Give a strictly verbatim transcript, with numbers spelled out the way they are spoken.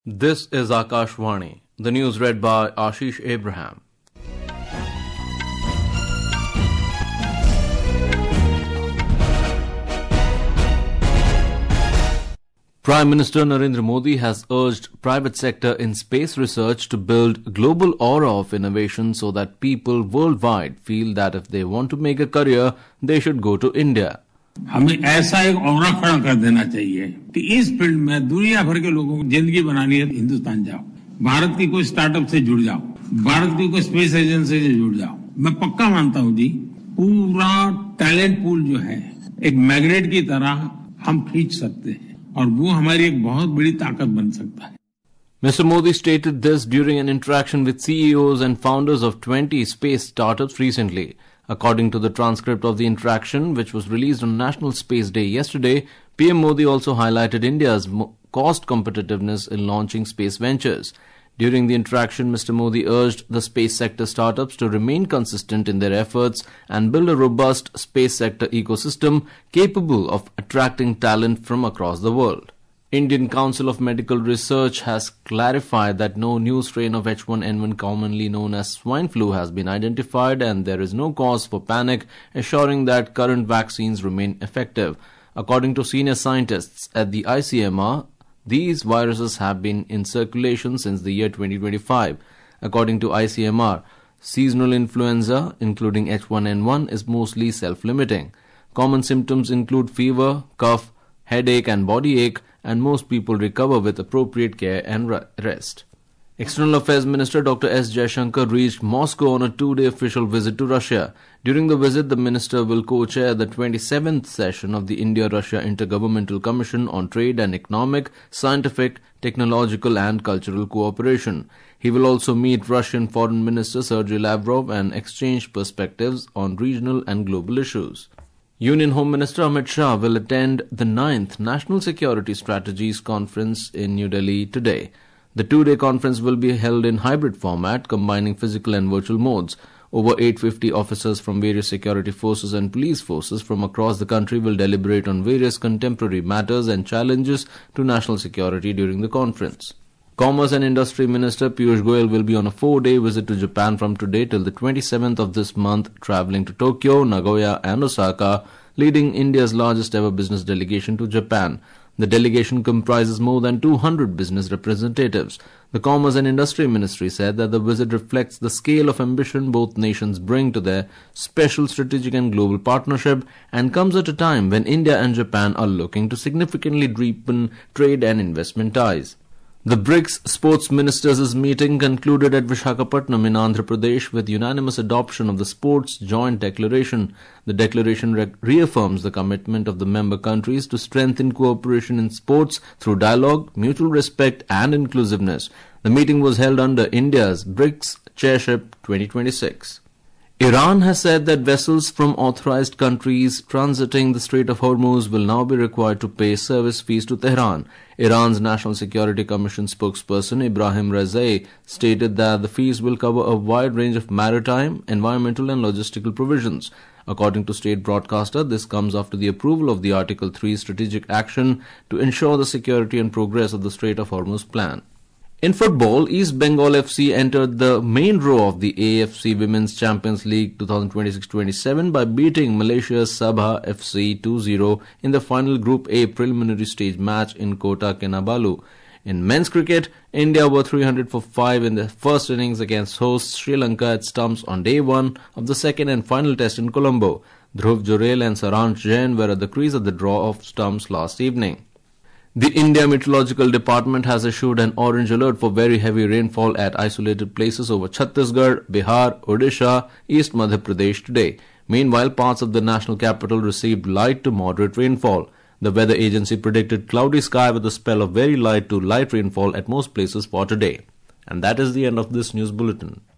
This is Akashvani. The news read by Ashish Abraham. Prime Minister Narendra Modi has urged private sector in space research to build global aura of innovation so that people worldwide feel that if they want to make a career, they should go to India. हमें ऐसा एक aura खड़ा कर देना चाहिए कि इस field में दुनिया भर के लोगों को जिंदगी बनानी है, हिंदुस्तान जाओ, भारत की कोई स्टार्टअप से जुड़ जाओ, भारत की कोई स्पेस एजेंसी से जुड़ जाओ। मैं पक्का मानता हूं जी, पूरा टैलेंट पूल जो है एक मैग्नेट की तरह हम खींच सकते हैं और वो हमारी एक बहुत बड़ी ताकत बन सकता है। Mister Modi stated this during an interaction with C E Os and founders of twenty space startups recently. According to the transcript of the interaction, which was released on National Space Day yesterday, P M Modi also highlighted India's cost competitiveness in launching space ventures. During the interaction, Mister Modi urged the space sector startups to remain consistent in their efforts and build a robust space sector ecosystem capable of attracting talent from across the world. Indian Council of Medical Research has clarified that no new strain of H one N one, commonly known as swine flu, has been identified and there is no cause for panic, assuring that current vaccines remain effective. According to senior scientists at the I C M R, these viruses have been in circulation since the year twenty twenty-five. According to I C M R, seasonal influenza, including H one N one, is mostly self-limiting. Common symptoms include fever, cough, headache and body ache, and most people recover with appropriate care and rest. External Affairs Minister Doctor S Jaishankar reached Moscow on a two-day official visit to Russia. During the visit, the minister will co-chair the twenty-seventh session of the India-Russia Intergovernmental Commission on Trade and Economic, Scientific, Technological and Cultural Cooperation. He will also meet Russian Foreign Minister Sergei Lavrov and exchange perspectives on regional and global issues. Union Home Minister Amit Shah will attend the ninth National Security Strategies Conference in New Delhi today. The two-day conference will be held in hybrid format, combining physical and virtual modes. Over eight hundred fifty officers from various security forces and police forces from across the country will deliberate on various contemporary matters and challenges to national security during the conference. Commerce and Industry Minister Piyush Goyal will be on a four-day visit to Japan from today till the twenty-seventh of this month, travelling to Tokyo, Nagoya and Osaka, leading India's largest ever business delegation to Japan. The delegation comprises more than two hundred business representatives. The Commerce and Industry Ministry said that the visit reflects the scale of ambition both nations bring to their special strategic and global partnership and comes at a time when India and Japan are looking to significantly deepen trade and investment ties. The BRICS Sports Ministers' meeting concluded at Visakhapatnam in Andhra Pradesh with unanimous adoption of the Sports Joint Declaration. The declaration re- reaffirms the commitment of the member countries to strengthen cooperation in sports through dialogue, mutual respect and inclusiveness. The meeting was held under India's BRICS Chairship twenty twenty-six. Iran has said that vessels from authorized countries transiting the Strait of Hormuz will now be required to pay service fees to Tehran. Iran's National Security Commission spokesperson Ibrahim Raizei stated that the fees will cover a wide range of maritime, environmental and logistical provisions. According to state broadcaster, this comes after the approval of the Article three strategic action to ensure the security and progress of the Strait of Hormuz plan. In football, East Bengal F C entered the main draw of the A F C Women's Champions League twenty twenty-six twenty-seven by beating Malaysia's Sabah F C two zero in the final Group A preliminary stage match in Kota Kinabalu. In men's cricket, India were three hundred for five in the first innings against hosts Sri Lanka at stumps on day one of the second and final test in Colombo. Dhruv Jurel and Saransh Jain were at the crease of the draw of stumps last evening. The India Meteorological Department has issued an orange alert for very heavy rainfall at isolated places over Chhattisgarh, Bihar, Odisha, East Madhya Pradesh today. Meanwhile, parts of the national capital received light to moderate rainfall. The weather agency predicted cloudy sky with a spell of very light to light rainfall at most places for today. And that is the end of this news bulletin.